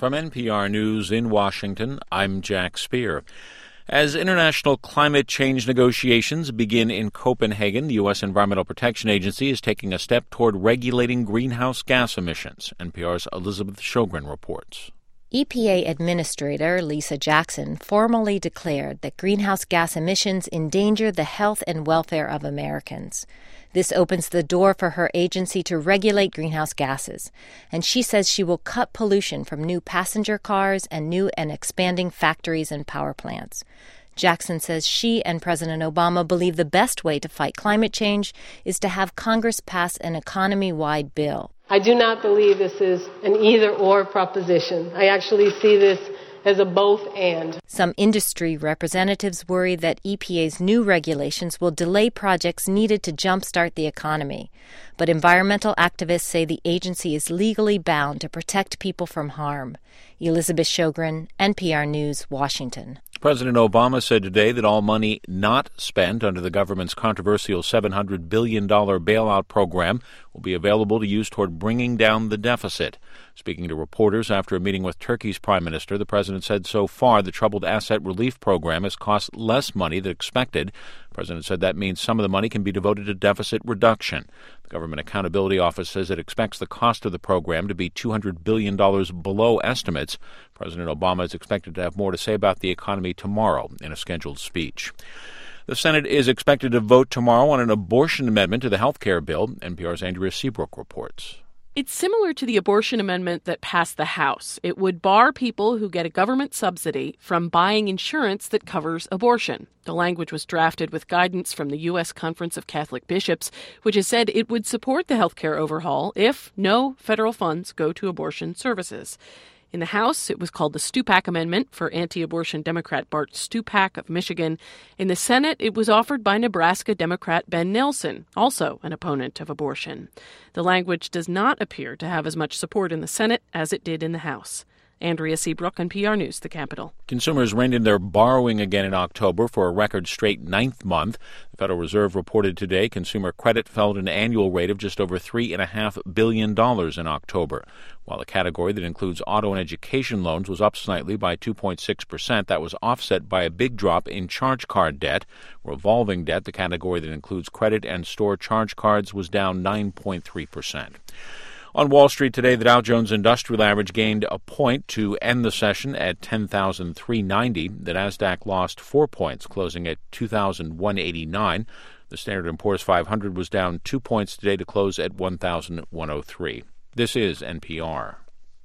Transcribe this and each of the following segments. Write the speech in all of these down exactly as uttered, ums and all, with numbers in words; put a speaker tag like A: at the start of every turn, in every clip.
A: From N P R News in Washington, I'm Jack Speer. As international climate change negotiations begin in Copenhagen, the U S Environmental Protection Agency is taking a step toward regulating greenhouse gas emissions. N P R's Elizabeth Shogren reports.
B: E P A Administrator Lisa Jackson formally declared that greenhouse gas emissions endanger the health and welfare of Americans. This opens the door for her agency to regulate greenhouse gases, and she says she will cut pollution from new passenger cars and new and expanding factories and power plants. Jackson says she and President Obama believe the best way to fight climate change is to have Congress pass an economy-wide bill.
C: I do not believe this is an either-or proposition. I actually see this as a both-and.
B: Some industry representatives worry that E P A's new regulations will delay projects needed to jumpstart the economy. But environmental activists say the agency is legally bound to protect people from harm. Elizabeth Shogren, N P R News, Washington.
A: President Obama said today that all money not spent under the government's controversial seven hundred billion dollars bailout program will be available to use toward bringing down the deficit. Speaking to reporters after a meeting with Turkey's prime minister, the president said so far the Troubled Asset Relief Program has cost less money than expected. The president said that means some of the money can be devoted to deficit reduction. The Government Accountability Office says it expects the cost of the program to be two hundred billion dollars below estimates. President Obama is expected to have more to say about the economy tomorrow in a scheduled speech. The Senate is expected to vote tomorrow on an abortion amendment to the health care bill. N P R's Andrea Seabrook reports.
D: It's similar to the abortion amendment that passed the House. It would bar people who get a government subsidy from buying insurance that covers abortion. The language was drafted with guidance from the U S Conference of Catholic Bishops, which has said it would support the health care overhaul if no federal funds go to abortion services. In the House, it was called the Stupak Amendment for anti-abortion Democrat Bart Stupak of Michigan. In the Senate, it was offered by Nebraska Democrat Ben Nelson, also an opponent of abortion. The language does not appear to have as much support in the Senate as it did in the House. Andrea Seabrook, N P R News, the Capitol.
A: Consumers reined in their borrowing again in October for a record straight ninth month. The Federal Reserve reported today consumer credit fell at an annual rate of just over three point five billion dollars in October. While the category that includes auto and education loans was up slightly by two point six percent, that was offset by a big drop in charge card debt. Revolving debt, the category that includes credit and store charge cards, was down nine point three percent. On Wall Street today, the Dow Jones Industrial Average gained a point to end the session at ten thousand three hundred ninety. The Nasdaq lost four points, closing at two thousand one hundred eighty-nine. The Standard and Poor's five hundred was down two points today to close at one thousand one hundred three. This is N P R.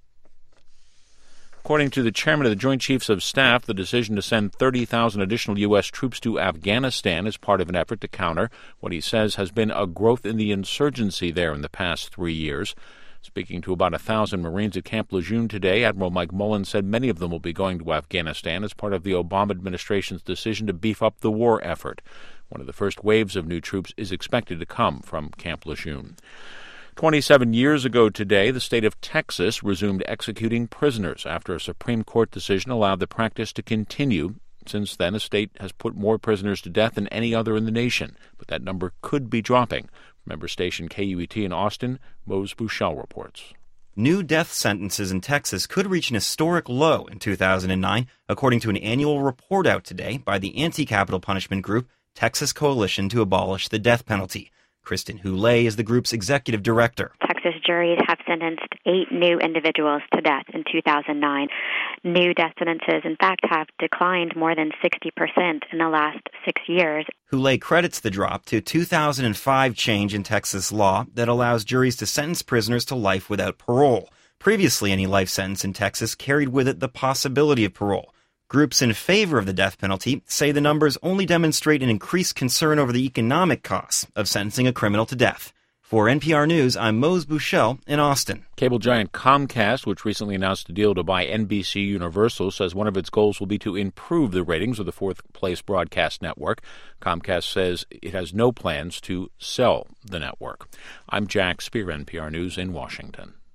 A: According to the chairman of the Joint Chiefs of Staff, the decision to send thirty thousand additional U S troops to Afghanistan is part of an effort to counter what he says has been a growth in the insurgency there in the past three years. Speaking to about one thousand Marines at Camp Lejeune today, Admiral Mike Mullen said many of them will be going to Afghanistan as part of the Obama administration's decision to beef up the war effort. One of the first waves of new troops is expected to come from Camp Lejeune. twenty-seven years ago today, the state of Texas resumed executing prisoners after a Supreme Court decision allowed the practice to continue. Since then, the state has put more prisoners to death than any other in the nation, but that number could be dropping. Member station K U E T in Austin, Mose Buchel reports.
E: New death sentences in Texas could reach an historic low in two thousand nine, according to an annual report out today by the anti-capital punishment group Texas Coalition to Abolish the Death Penalty. Kristen Houlay is the group's executive director.
F: Texas juries have sentenced eight new individuals to death in two thousand nine. New death sentences, in fact, have declined more than sixty percent in the last six years.
E: Houlay credits the drop to two thousand five change in Texas law that allows juries to sentence prisoners to life without parole. Previously, any life sentence in Texas carried with it the possibility of parole. Groups in favor of the death penalty say the numbers only demonstrate an increased concern over the economic costs of sentencing a criminal to death. For N P R News, I'm Mose Buchel in Austin.
A: Cable giant Comcast, which recently announced a deal to buy N B C Universal, says one of its goals will be to improve the ratings of the fourth-place broadcast network. Comcast says it has no plans to sell the network. I'm Jack Speer, N P R News in Washington.